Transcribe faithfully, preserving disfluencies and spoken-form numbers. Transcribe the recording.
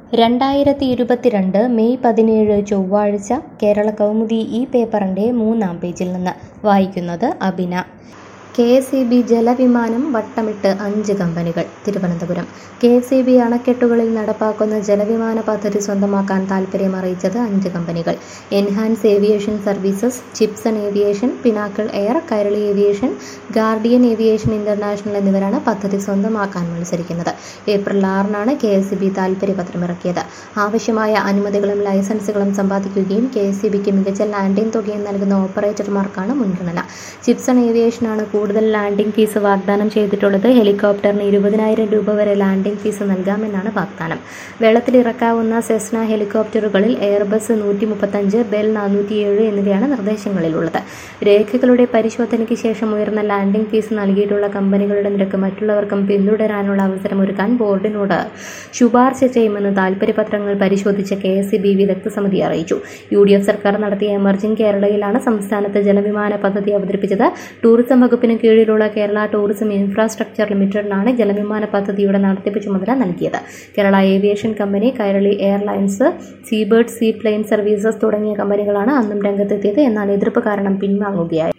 രണ്ടായിരത്തി ഇരുപത്തിരണ്ട് മെയ് പതിനേഴ് ചൊവ്വാഴ്ച കേരള കൗമുദി ഈ പേപ്പറിൻ്റെ മൂന്നാം പേജിൽ നിന്ന് വായിക്കുന്നത് Abina. K S E B ജലവിമാനം വട്ടമിട്ട് അഞ്ച് കമ്പനികൾ. തിരുവനന്തപുരം. കെ എസ് ഇ ബി അണക്കെട്ടുകളിൽ നടപ്പാക്കുന്ന ജലവിമാന പദ്ധതി സ്വന്തമാക്കാൻ താൽപ്പര്യം അറിയിച്ചത് അഞ്ച് കമ്പനികൾ. Enhance aviation services, Chipsan aviation, pinnacle air, Kairali aviation, guardian aviation international എന്നിവരാണ് പദ്ധതി സ്വന്തമാക്കാൻ മത്സരിക്കുന്നത്. ഏപ്രിൽ ആറിനാണ് കെ എസ് ഇ ബി താൽപ്പര്യപത്രം ഇറക്കിയത്. ആവശ്യമായ അനുമതികളും ലൈസൻസുകളും സമ്പാദിക്കുകയും കെ എസ് ഇ ബിക്ക് മികച്ച ലാൻഡിംഗ് തുകയും നൽകുന്ന ഓപ്പറേറ്റർമാർക്കാണ് മുൻഗണന. ചിപ്സൺ ഏവിയേഷനാണ് കൂടുതൽ ലാൻഡിംഗ് ഫീസ് വാഗ്ദാനം ചെയ്തിട്ടുള്ളത്. ഹെലികോപ്റ്ററിന് ഇരുപതിനായിരം രൂപ വരെ ലാൻഡിംഗ് ഫീസ് നൽകാമെന്നാണ് വാഗ്ദാനം. വെള്ളത്തിലിറക്കാവുന്ന സെസ്ന ഹെലികോപ്റ്ററുകളിൽ എയർബസ് നൂറ്റി മുപ്പത്തഞ്ച്, ബെൽ നാനൂറ്റിയേഴ് എന്നിവയാണ് നിർദ്ദേശങ്ങളിലുള്ളത്. രേഖകളുടെ പരിശോധനയ്ക്ക് ശേഷം ഉയർന്ന ലാൻഡിംഗ് ഫീസ് നൽകിയിട്ടുള്ള കമ്പനികളുടെ നിരക്ക് മറ്റുള്ളവർക്കും പിന്തുടരാനുള്ള അവസരമൊരുക്കാൻ ബോർഡിനോട് ശുപാർശ ചെയ്യുമെന്ന് താൽപ്പര്യപത്രങ്ങൾ പരിശോധിച്ച കെ എസ് ഇ ബി വിദഗ്ധ സമിതി അറിയിച്ചു. യു ഡി എഫ് സർക്കാർ നടത്തിയ എമർജിംഗ് കേരളയിലാണ് സംസ്ഥാനത്ത് ജലവിമാന പദ്ധതി അവതരിപ്പിച്ചത്. ടൂറിസം വകുപ്പിന് കീഴിലുള്ള കേരള ടൂറിസം ഇൻഫ്രാസ്ട്രക്ചർ ലിമിറ്റഡിനാണ് ജലവിമാന പദ്ധതിയുടെ നടത്തിപ്പ് ചുമതല നൽകിയത്. Kerala aviation company, Kairali airlines, seabird sea plane services തുടങ്ങിയ കമ്പനികളാണ് അന്നും രംഗത്തെത്തിയത്. എന്നാൽ എതിർപ്പ് കാരണം പിൻവാങ്ങുകയായി.